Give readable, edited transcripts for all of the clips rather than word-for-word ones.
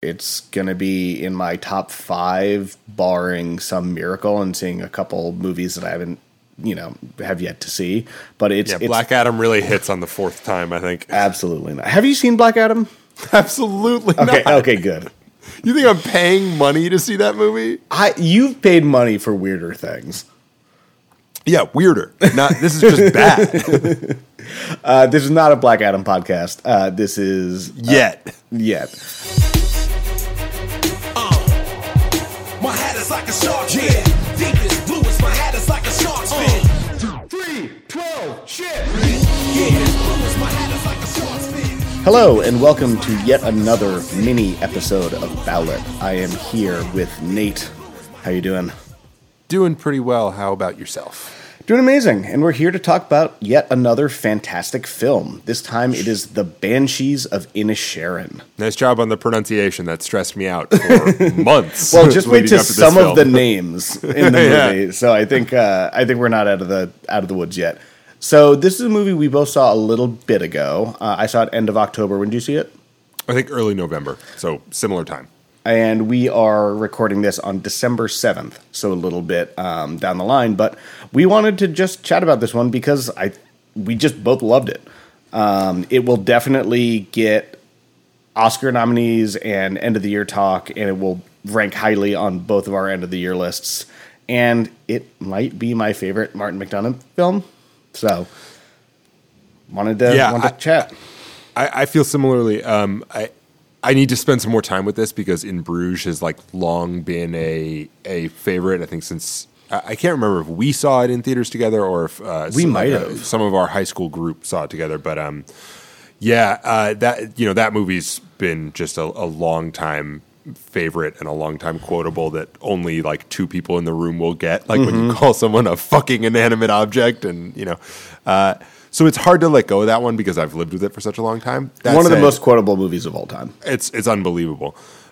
It's going to be in my top 5, barring some miracle and seeing a couple movies that I haven't, have yet to see. But it's Black Adam really hits on the 4th time, I think. Absolutely not. Have you seen Black Adam? Absolutely not. Okay, good. You think I'm paying money to see that movie? You've paid money for weirder things. Yeah, weirder. This is just bad. This is not a Black Adam podcast. This is... Yet. My hat is like a shark's fin. Deep as blue as my hat is like a shark's fin. 3, 12, shit! Yeah, blue as my hat is like a shark's fin. Hello, and welcome to yet another mini episode of Bowlet. I am here with Nate. How you doing? Doing pretty well. How about yourself? Doing amazing, and we're here to talk about yet another fantastic film. This time it is The Banshees of Inisherin. Nice job on the pronunciation. That stressed me out for months. Well, just wait till some film. of the names in the movie. Yeah. So I think we're not out of the woods yet. So this is a movie we both saw a little bit ago. I saw it end of October. When did you see it? I think early November, so similar time. And we are recording this on December 7th, so a little bit down the line. But we wanted to just chat about this one because we just both loved it. It will definitely get Oscar nominees and end-of-the-year talk, and it will rank highly on both of our end-of-the-year lists. And it might be my favorite Martin McDonagh film. So, wanted to chat. I feel similarly. I need to spend some more time with this because In Bruges has long been a favorite. I think since I can't remember if we saw it in theaters together or if we might have. Some of our high school group saw it together. But that movie's been just a long time favorite and a long time quotable that only 2 people in the room will get. When you call someone a fucking inanimate object, and so it's hard to let go of that one because I've lived with it for such a long time. One of the most quotable movies of all time. It's unbelievable.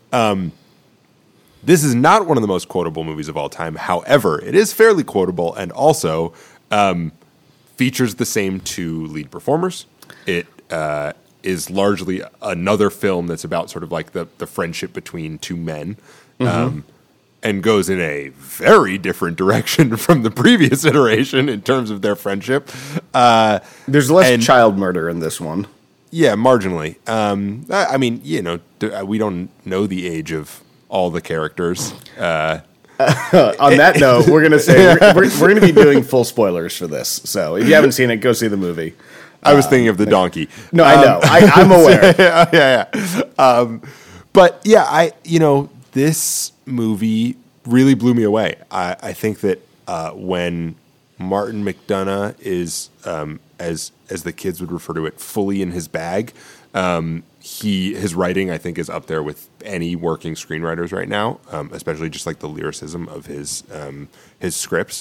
This is not one of the most quotable movies of all time. However, it is fairly quotable and also features the same 2 lead performers. It is largely another film that's about sort of the friendship between 2 men. And goes in a very different direction from the previous iteration in terms of their friendship. There's less child murder in this one. Yeah, marginally. I mean, we don't know the age of all the characters. On that note, we're going to say we're going to be doing full spoilers for this. So if you haven't seen it, go see the movie. I was thinking of the donkey. No, I know. I'm aware. Yeah. But yeah, this movie really blew me away. I think that when Martin McDonagh is, as the kids would refer to it, fully in his bag, his writing, I think, is up there with any working screenwriters right now, especially just the lyricism of his scripts.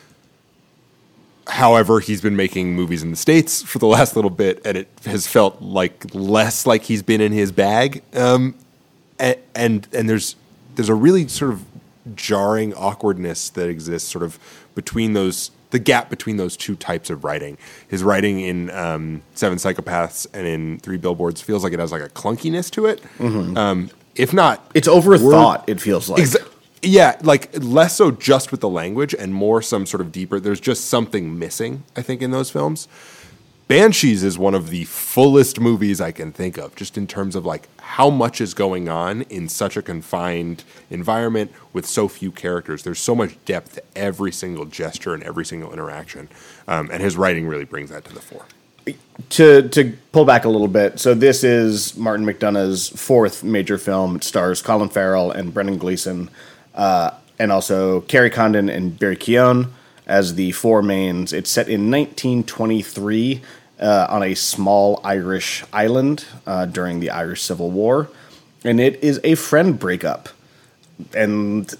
However, he's been making movies in the States for the last little bit, and it has felt less like he's been in his bag. And there's a really sort of jarring awkwardness that exists sort of between the gap between those 2 types of writing. His writing in 7 Psychopaths and in 3 Billboards feels like it has a clunkiness to it. If not, it's overthought. It feels like. Yeah, less so just with the language and more some sort of deeper. There's just something missing, I think, in those films. Banshees is one of the fullest movies I can think of, just in terms of how much is going on in such a confined environment with so few characters. There's so much depth to every single gesture and every single interaction, and his writing really brings that to the fore. To pull back a little bit, so this is Martin McDonagh's 4th major film. It stars Colin Farrell and Brendan Gleeson, and also Kerry Condon and Barry Keoghan as the 4 mains. It's set in 1923 on a small Irish island during the Irish Civil War, and it is a friend breakup, and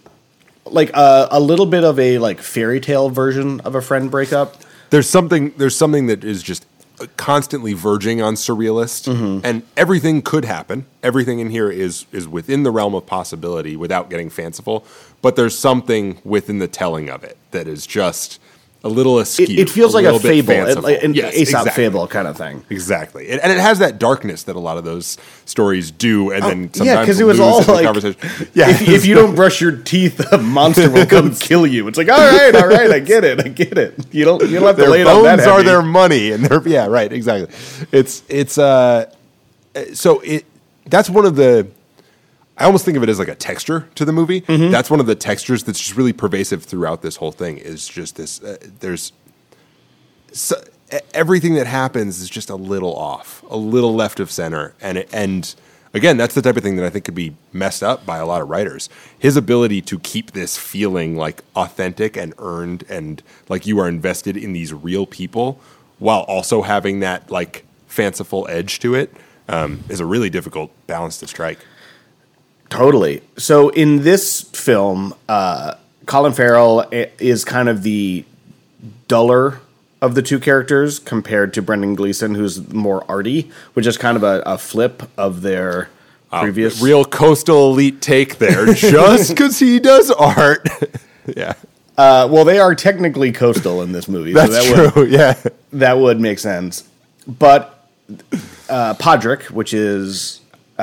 a little bit of a fairy tale version of a friend breakup. There's something that is just constantly verging on surrealist, and everything could happen. Everything in here is within the realm of possibility without getting fanciful, but there's something within the telling of it that is just a little askew. It feels like a little bit fable, fanciful. an Yes, Aesop exactly. fable kind of thing. Exactly. And it has that darkness that a lot of those stories do, and then sometimes Yeah, because it was lose all in the like, conversation. Yeah. if you don't brush your teeth, a monster will come kill you. It's like, all right, I get it. You don't have to Their lay it on that bones are heavy. their money, and they're yeah, right, exactly. That's one of the. I almost think of it as like a texture to the movie. Mm-hmm. That's one of the textures that's just really pervasive throughout this whole thing. Is just this. Everything that happens is just a little off, a little left of center, and again, that's the type of thing that I think could be messed up by a lot of writers. His ability to keep this feeling like authentic and earned, and like you are invested in these real people, while also having that like fanciful edge to it, is a really difficult balance to strike. Totally. So in this film, Colin Farrell is kind of the duller of the two characters compared to Brendan Gleeson, who's more arty, which is kind of a flip of their previous. Real coastal elite take there, just because he does art. Yeah, Well, they are technically coastal in this movie. that's that true. Yeah, that would make sense. But Podrick, which is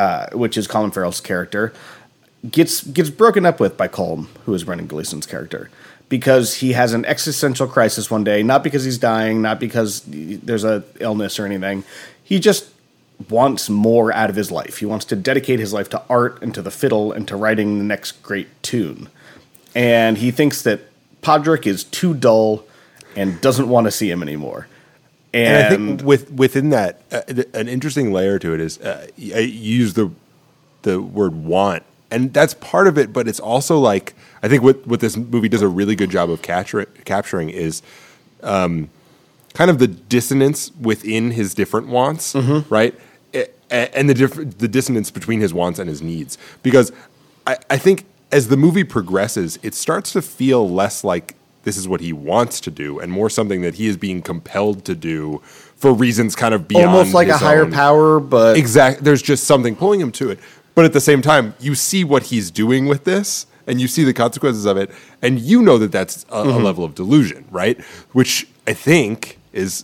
Colin Farrell's character, gets broken up with by Colm, who is Brendan Gleeson's character, because he has an existential crisis one day, not because he's dying, not because there's a illness or anything. He just wants more out of his life. He wants to dedicate his life to art and to the fiddle and to writing the next great tune. And he thinks that Podrick is too dull and doesn't want to see him anymore. and I think within that, an interesting layer to it is you use the word want, and that's part of it. But it's also like I think what this movie does a really good job of capturing is kind of the dissonance within his different wants, right? And the dissonance between his wants and his needs. Because I think as the movie progresses, it starts to feel less like this is what he wants to do and more something that he is being compelled to do for reasons kind of beyond almost like a his higher own. power, but Exactly. There's just something pulling him to it. But at the same time, you see what he's doing with this and you see the consequences of it. And you know that that's a level of delusion, right? Which I think is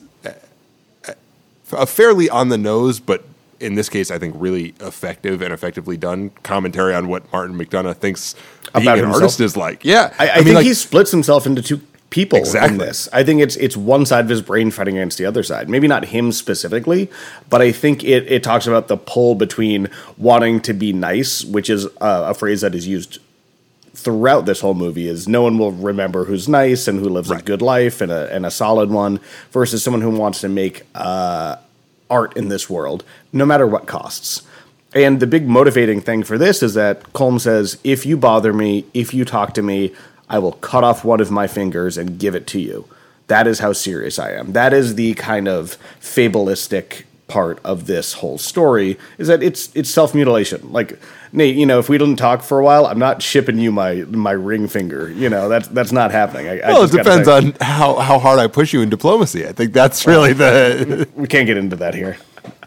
a fairly on the nose, but in this case, I think really effective and effectively done commentary on what Martin McDonagh thinks being About an himself. artist is like. Yeah. I think he splits himself into two people Exactly. in this. I think it's one side of his brain fighting against the other side. Maybe not him specifically, but I think it talks about the pull between wanting to be nice, which is a phrase that is used throughout this whole movie, is no one will remember who's nice and who lives a good life and a solid one, versus someone who wants to make art in this world, no matter what costs. And the big motivating thing for this is that Colm says, if you bother me, if you talk to me, I will cut off one of my fingers and give it to you. That is how serious I am. That is the kind of fabulistic part of this whole story, is that it's self-mutilation. Like, Nate, if we didn't talk for a while, I'm not shipping you my ring finger. That's not happening. Well, it depends on how hard I push you in diplomacy. I think that's really the... We can't get into that here.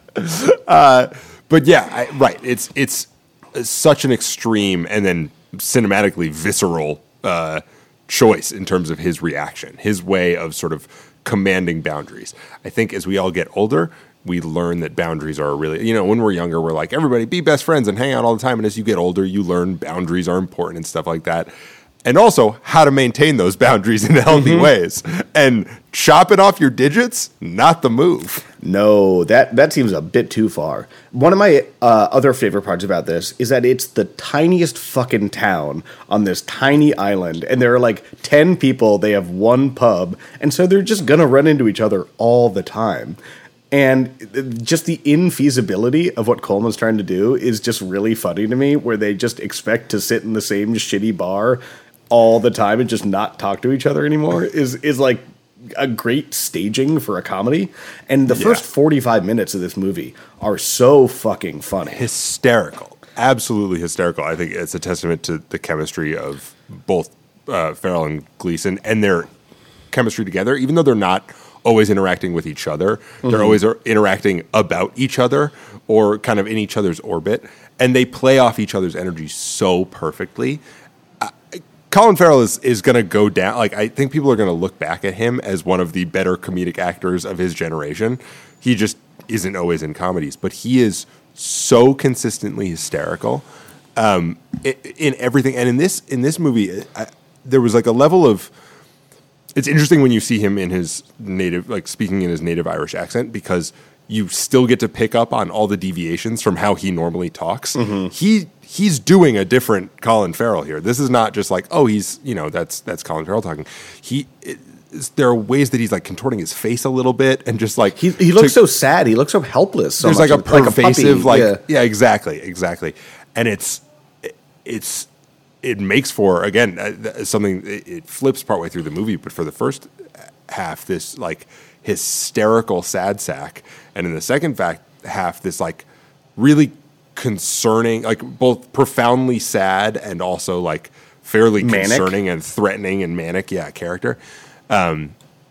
But yeah, right. It's such an extreme and then cinematically visceral choice in terms of his reaction, his way of sort of commanding boundaries. I think as we all get older, we learn that boundaries are really, when we're younger, we're like, everybody be best friends and hang out all the time. And as you get older, you learn boundaries are important and stuff like that. And also how to maintain those boundaries in healthy ways. And chopping off your digits, not the move. No, that seems a bit too far. One of my other favorite parts about this is that it's the tiniest fucking town on this tiny island, and there are like 10 people, they have one pub, and so they're just gonna run into each other all the time. And just the infeasibility of what Coleman's trying to do is just really funny to me, where they just expect to sit in the same shitty bar all the time and just not talk to each other anymore is like a great staging for a comedy. And the first 45 minutes of this movie are so fucking funny. Hysterical. Absolutely hysterical. I think it's a testament to the chemistry of both Farrell and Gleeson and their chemistry together, even though they're not always interacting with each other. They're always interacting about each other or kind of in each other's orbit. And they play off each other's energy so perfectly. Colin Farrell is going to go down. Like, I think people are going to look back at him as one of the better comedic actors of his generation. He just isn't always in comedies, but he is so consistently hysterical in everything. And in this movie, there was like a level of. It's interesting when you see him in his native, like speaking in his native Irish accent, because you still get to pick up on all the deviations from how he normally talks. He's doing a different Colin Farrell here. This is not just like, oh, he's, that's Colin Farrell talking. There are ways that he's like contorting his face a little bit and just like he looks so sad. He looks so helpless. So there's much, like a pervasive, yeah, exactly. And it makes for, again, something, it flips partway through the movie, but for the first half, this like hysterical sad sack, and in the second half, this like really concerning, like both profoundly sad and also like fairly manic, concerning and threatening and manic, character. I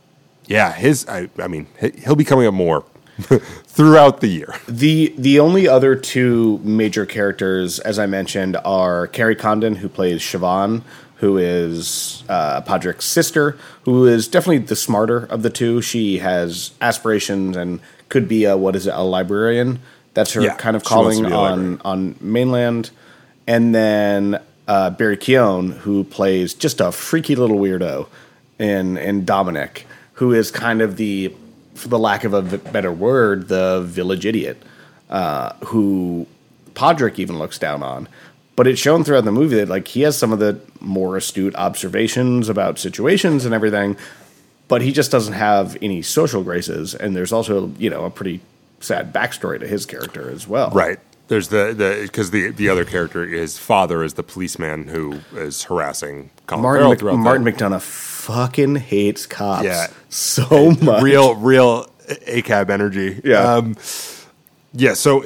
mean, he'll be coming up more throughout the year. The only other two major characters, as I mentioned, are Carrie Condon, who plays Siobhan, who is Podrick's sister, who is definitely the smarter of the two. She has aspirations and could be a librarian. That's her kind of calling on mainland. And then Barry Keoghan, who plays just a freaky little weirdo in Dominic, who is kind of the, for the lack of a better word, the village idiot, who Podrick even looks down on. But it's shown throughout the movie that like he has some of the more astute observations about situations and everything, but he just doesn't have any social graces. And there's also, a pretty sad backstory to his character as well. Right. There's because the other character, his father, is the policeman who is harassing Colin Farrell throughout. Martin McDonagh fucking hates cops so much. Real ACAB energy. Yeah. So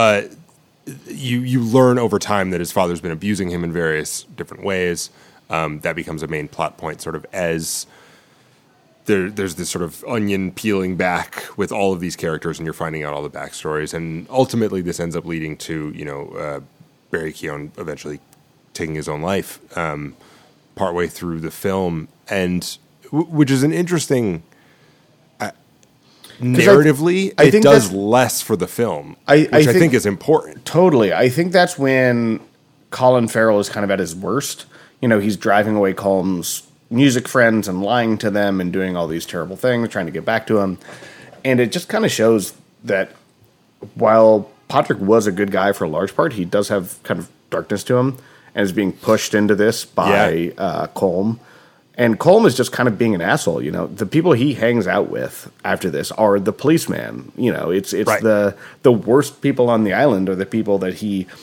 you learn over time that his father's been abusing him in various different ways. That becomes a main plot point, sort of as there's this sort of onion peeling back with all of these characters, and you're finding out all the backstories. And ultimately, this ends up leading to Barry Keoghan eventually taking his own life partway through the film, and which is an interesting. Narratively, I think it does less for the film, which I think is important. Totally. I think that's when Colin Farrell is kind of at his worst. He's driving away Colm's music friends and lying to them and doing all these terrible things, trying to get back to him. And it just kind of shows that while Podrick was a good guy for a large part, he does have kind of darkness to him and is being pushed into this by Colm. And Colm is just kind of being an asshole. The people he hangs out with after this are the policeman. It's right. The worst people on the island are the people that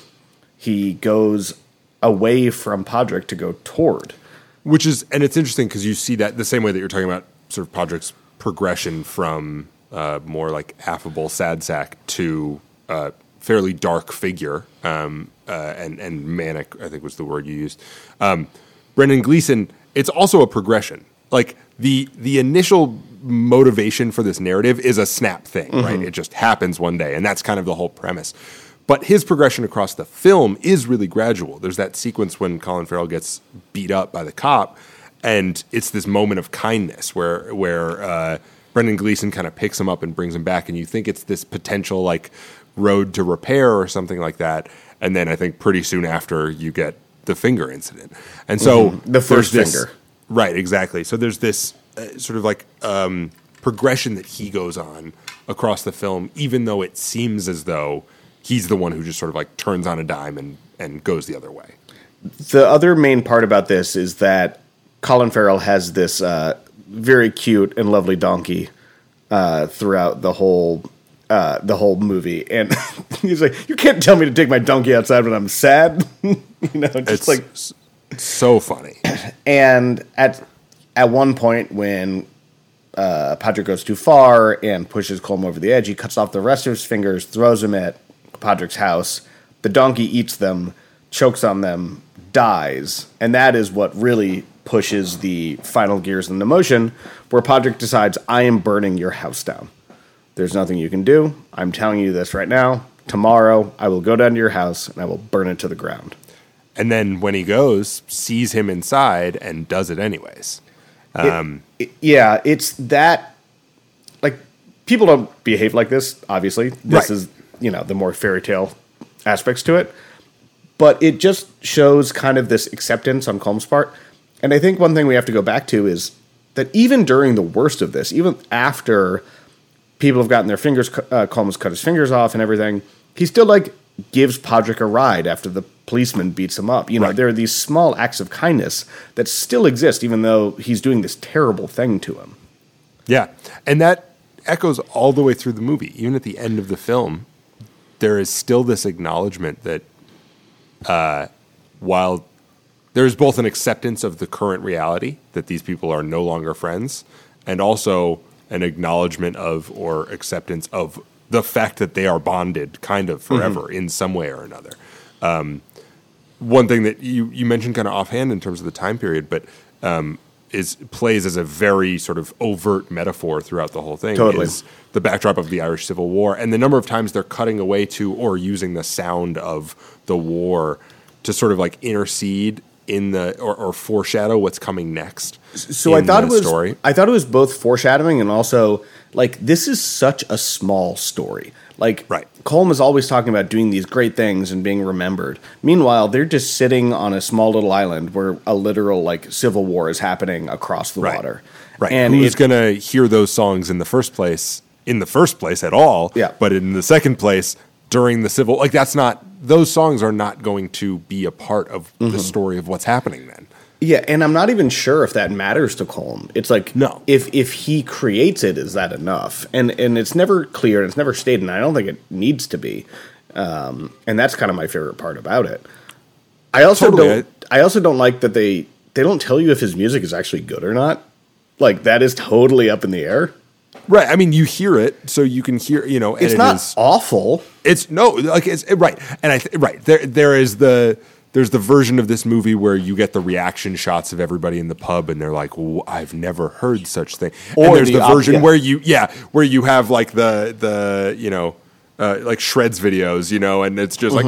he goes away from Podrick to go toward. And it's interesting because you see that the same way that you're talking about sort of Podrick's progression from more like affable sad sack to fairly dark figure and manic, I think was the word you used. Brendan Gleeson, it's also a progression. Like the initial motivation for this narrative is a snap thing, right? It just happens one day, and that's kind of the whole premise. But his progression across the film is really gradual. There's that sequence when Colin Farrell gets beat up by the cop, and it's this moment of kindness where Brendan Gleeson kind of picks him up and brings him back, and you think it's this potential like road to repair or something like that. And then I think pretty soon after you get the finger incident. And so the first finger. Right, exactly. So there's this sort of like progression that he goes on across the film, even though it seems as though he's the one who just sort of like turns on a dime and goes the other way. The other main part about this is that Colin Farrell has this very cute and lovely donkey throughout the whole movie, and he's like, "You can't tell me to take my donkey outside when I'm sad." It's like so funny. And at one point when Podrick goes too far and pushes Colm over the edge, he cuts off the rest of his fingers, throws them at Podrick's house. The donkey eats them, chokes on them, dies, and that is what really pushes the final gears into motion, where Podrick decides, I am burning your house down. There's nothing you can do. I'm telling you this right now. Tomorrow, I will go down to your house and I will burn it to the ground. and then when he goes, sees him inside and does it anyways. Yeah, it's that, like, people don't behave like this, obviously. This is, the more fairy tale aspects to it. But it just shows kind of this acceptance on Colm's part. And I think one thing we have to go back to is that even during the worst of this, even after people have gotten their fingers, Colm's cut his fingers off and everything, he still, like, gives Podrick a ride after the policeman beats him up. There are these small acts of kindness that still exist, even though he's doing this terrible thing to him. Yeah, and that echoes all the way through the movie. Even at the end of the film, there is still this acknowledgement that while there's both an acceptance of the current reality, that these people are no longer friends, and also an acknowledgement of or acceptance of the fact that they are bonded kind of forever in some way or another. One thing that you mentioned kind of offhand in terms of the time period, but plays as a very sort of overt metaphor throughout the whole thing is the backdrop of the Irish Civil War and the number of times they're cutting away to or using the sound of the war to sort of like intercede in the or foreshadow what's coming next. So I thought it was both foreshadowing and also like this is such a small story. Like Colm is always talking about doing these great things and being remembered. Meanwhile, they're just sitting on a small little island where a literal like civil war is happening across the water. Right. And who's going to hear those songs in the first place at all? Yeah. But in the second place during the civil, like those songs are not going to be a part of the story of what's happening then. Yeah, and I'm not even sure if that matters to Colm. It's like, no. If he creates it, is that enough? And it's never clear, and it's never stated, and I don't think it needs to be. And that's kind of my favorite part about it. I also don't like that they don't tell you if his music is actually good or not. Like, that is totally up in the air. Right. I mean, you hear it, so you can hear, and it's not awful. It's right. And there's the version of this movie where you get the reaction shots of everybody in the pub, and they're like, "I've never heard such thing." Or and there's the version where you have like the like Shreds videos, and it's just like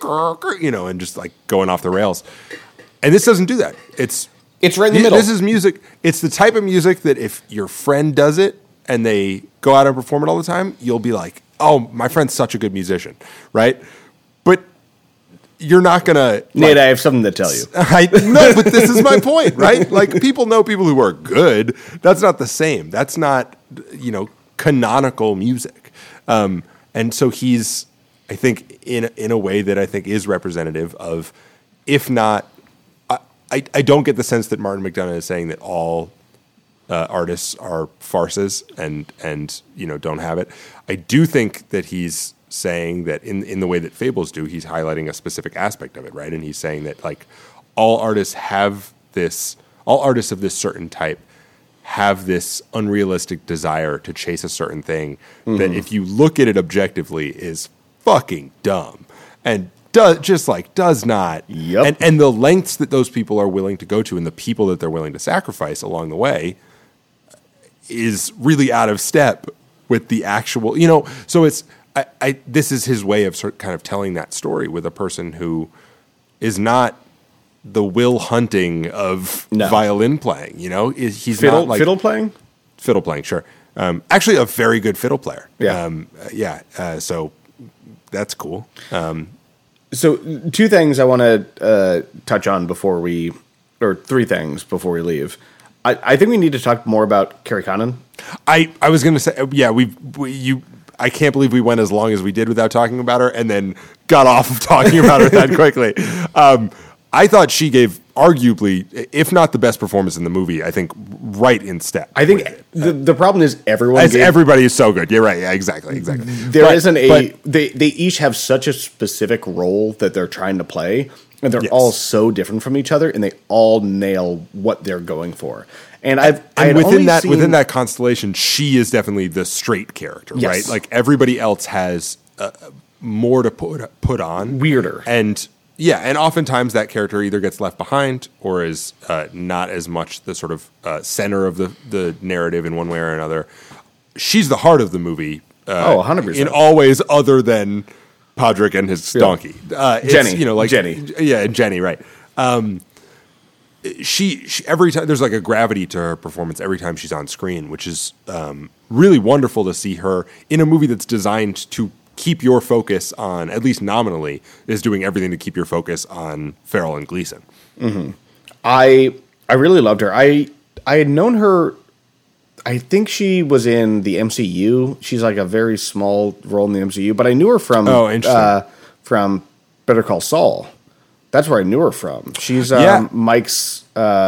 and just like going off the rails. And this doesn't do that. It's right in the middle. This is music. It's the type of music that if your friend does it and they go out and perform it all the time, you'll be like, "Oh, my friend's such a good musician," right? But you're not gonna, Nate. I have something to tell you. No, but this is my point, right? Like people know people who are good. That's not the same. That's not canonical music. And so he's, I think, in a way that I think is representative of, if not, I don't get the sense that Martin McDonagh is saying that all artists are farces and don't have it. I do think that he's saying that in the way that Fables do, he's highlighting a specific aspect of it, right? And he's saying that like all artists of this certain type have this unrealistic desire to chase a certain thing that if you look at it objectively is fucking dumb and does not. Yep. And the lengths that those people are willing to go to and the people that they're willing to sacrifice along the way is really out of step with the actual, so it's, this is his way of kind of telling that story with a person who is not the Will Hunting of violin playing. He's not like fiddle playing. Fiddle playing, sure. Actually, a very good fiddle player. Yeah. So that's cool. So two things I want to touch on three things before we leave. I think we need to talk more about Kerry Condon. I was going to say, I can't believe we went as long as we did without talking about her and then got off of talking about her that quickly. I thought she gave arguably, if not the best performance in the movie, I think right in step. I think the problem is everybody is so good. You're right. Yeah, exactly. They each have such a specific role that they're trying to play, and they're all so different from each other, and they all nail what they're going for. And within that constellation, she is definitely the straight character, right? Like everybody else has more to put on, weirder, and oftentimes that character either gets left behind or is not as much the sort of center of the narrative in one way or another. She's the heart of the movie. 100% in all ways other than Podrick and his donkey. Jenny. Jenny. Yeah, and Jenny, right. She every time there's like a gravity to her performance every time she's on screen, which is really wonderful to see her in a movie that's designed to keep your focus on, at least nominally, is doing everything to keep your focus on Farrell and Gleason. Mm-hmm. I really loved her. I had known her. I think she was in the MCU. She's like a very small role in the MCU, but I knew her from from Better Call Saul. That's where I knew her from. She's Mike's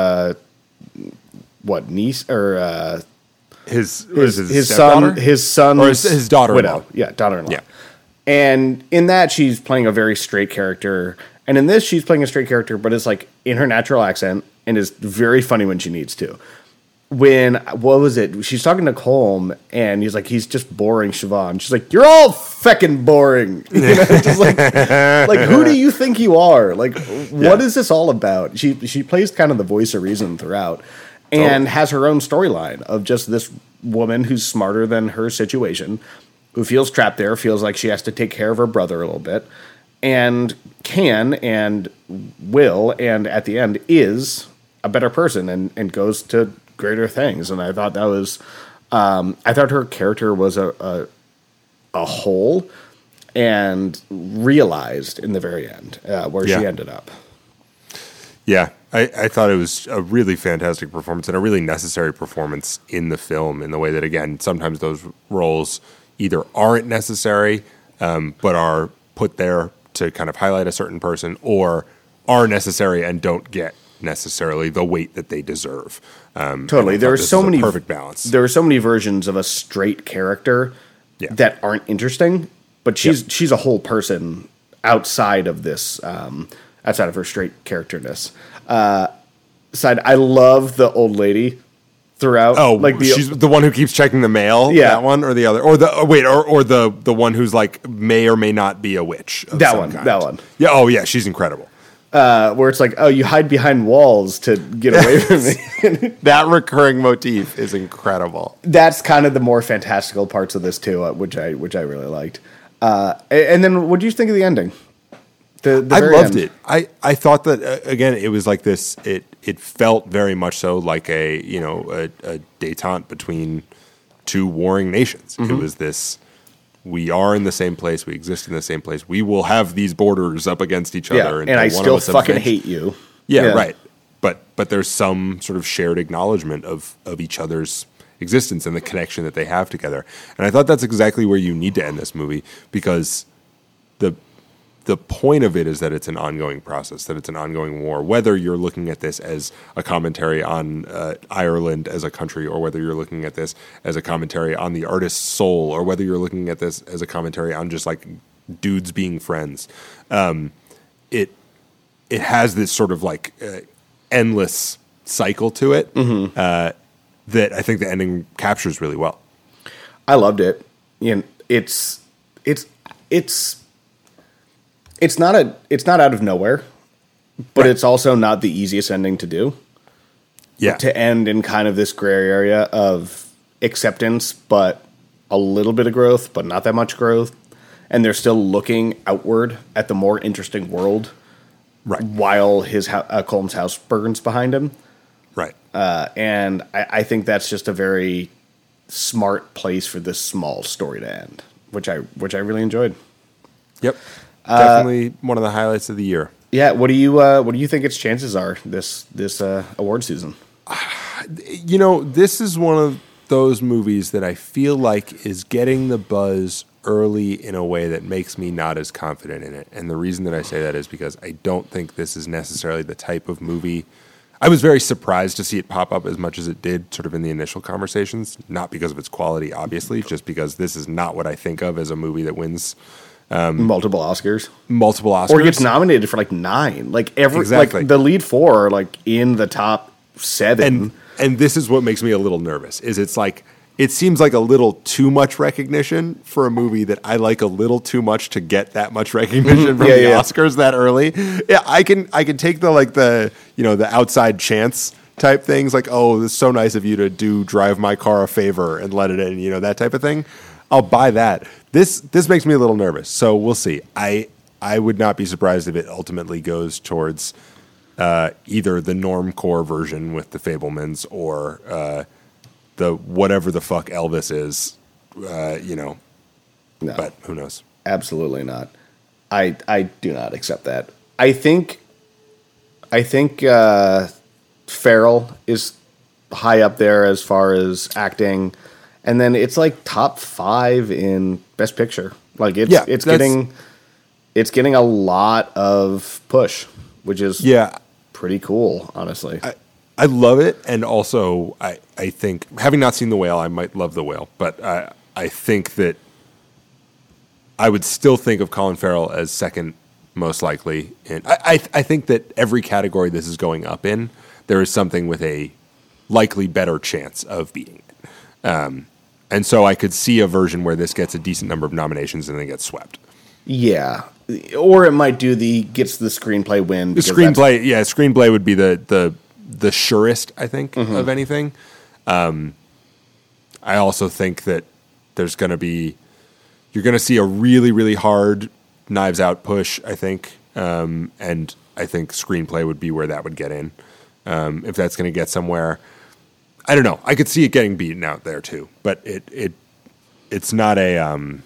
niece or his son, his son's or his daughter-in-law. Widow. Yeah, daughter-in-law. Yeah. And in that, she's playing a very straight character. And in this, she's playing a straight character, but it's like in her natural accent and is very funny when she needs to. What was it? She's talking to Colm, and he's like, he's just boring Siobhan. She's like, you're all feckin' boring. You know, just like who do you think you are? Like, what is this all about? She plays kind of the voice of reason throughout, and has her own storyline of just this woman who's smarter than her situation, who feels trapped there, feels like she has to take care of her brother a little bit, and can and will, and at the end is a better person and goes to greater things. And I thought that was I thought her character was a whole and realized in the very end where she ended up. Yeah, I thought it was a really fantastic performance and a really necessary performance in the film, in the way that, again, sometimes those roles either aren't necessary but are put there to kind of highlight a certain person, or are necessary and don't get necessarily the weight that they deserve. Totally. There are so many perfect balance. There are so many versions of a straight character that aren't interesting, but she's a whole person outside of this, outside of her straight characterness. I love the old lady throughout. Oh, like she's the one who keeps checking the mail. Yeah, that one or the other, or the one who's like may or may not be a witch. Of that one. Kind. That one. Yeah. Oh, yeah. She's incredible. Where it's like, oh, you hide behind walls to get away from me. That recurring motif is incredible. That's kind of the more fantastical parts of this too, which I really liked. And then, what do you think of the ending? I loved it. I thought that again, it was like this. It felt very much so like a détente between two warring nations. Mm-hmm. It was this. We are in the same place. We exist in the same place. We will have these borders up against each other. And I still fucking hate you. Yeah, right. But there's some sort of shared acknowledgement of each other's existence and the connection that they have together. And I thought that's exactly where you need to end this movie, because the point of it is that it's an ongoing process, that it's an ongoing war, whether you're looking at this as a commentary on Ireland as a country, or whether you're looking at this as a commentary on the artist's soul, or whether you're looking at this as a commentary on just like dudes being friends. It has this sort of like endless cycle to it that I think the ending captures really well. I loved it. It's not out of nowhere, but it's also not the easiest ending to do. Yeah. To end in kind of this gray area of acceptance, but a little bit of growth, but not that much growth. And they're still looking outward at the more interesting world, right, while his Colm's house burns behind him. Right. And I think that's just a very smart place for this small story to end, which I really enjoyed. Yep. Definitely one of the highlights of the year. Yeah, what do you think its chances are this award season? This is one of those movies that I feel like is getting the buzz early in a way that makes me not as confident in it. And the reason that I say that is because I don't think this is necessarily the type of movie. I was very surprised to see it pop up as much as it did sort of in the initial conversations, not because of its quality, obviously, just because this is not what I think of as a movie that wins multiple Oscars, or gets nominated for like 9. Like exactly. Like the lead 4 are like in the top 7. And this is what makes me a little nervous. Is it's like it seems like a little too much recognition for a movie that I like a little too much to get that much recognition from the Oscars that early. Yeah, I can take the outside chance type things, like, oh, this is so nice of you to drive my car a favor and let it in, that type of thing. I'll buy that. This makes me a little nervous, so we'll see. I would not be surprised if it ultimately goes towards either the normcore version with the Fabelmans or the whatever the fuck Elvis is, No, but who knows? absolutely not. I do not accept that. I think Farrell is high up there as far as acting, and then it's like top 5 in Best Picture. Like it's getting a lot of push, which is pretty cool, honestly. I love it, and also I think, having not seen The Whale, I might love The Whale, but I think that I would still think of Colin Farrell as second most likely. And I think that every category this is going up in, there is something with a likely better chance of beating it. And so I could see a version where this gets a decent number of nominations and then gets swept. Yeah. Or it might gets the screenplay win. The screenplay would be the surest, I think, of anything. I also think that you're going to see a really, really hard Knives Out push, I think. And I think screenplay would be where that would get in. If that's going to get somewhere. I don't know. I could see it getting beaten out there too, but it's not a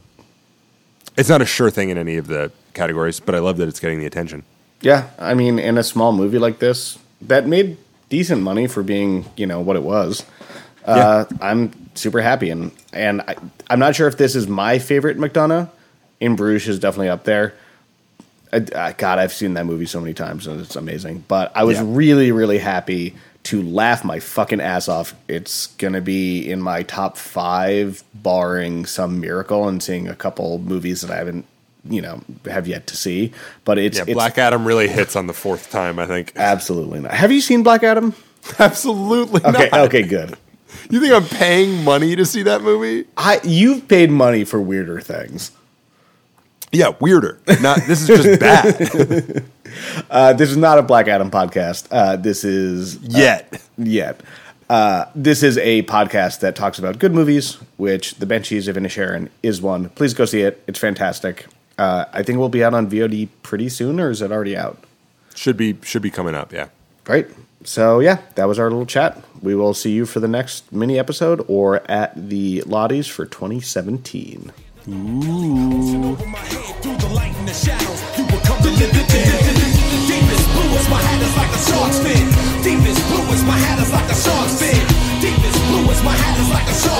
sure thing in any of the categories, but I love that it's getting the attention. Yeah, I mean, in a small movie like this, that made decent money for being, what it was. I'm super happy, and I'm not sure if this is my favorite McDonagh. In Bruges is definitely up there. God, I've seen that movie so many times, and it's amazing. But I was really, really happy to laugh my fucking ass off. It's going to be in my top 5, barring some miracle and seeing a couple movies that I haven't, have yet to see. But it's Black Adam really hits on the 4th time, I think. Absolutely not. Have you seen Black Adam? Absolutely not. Okay, good. You think I'm paying money to see that movie? You've paid money for weirder things. Yeah, weirder. This is just bad. This is not a Black Adam podcast. This is Yet. This is a podcast that talks about good movies, which The Banshees of Inisherin is one. Please go see it. It's fantastic. I think it will be out on VOD pretty soon, or is it already out? Should be coming up, yeah. Great. So, that was our little chat. We will see you for the next mini episode or at the Lotties for 2017. Ooh. Over my head through the light and the shadows, you become the living dead. Deepest blue is my hat is like a shark's fin. Deepest blue is my hat is like a shark's fin. Deepest blue is my hat is like a shark's fin.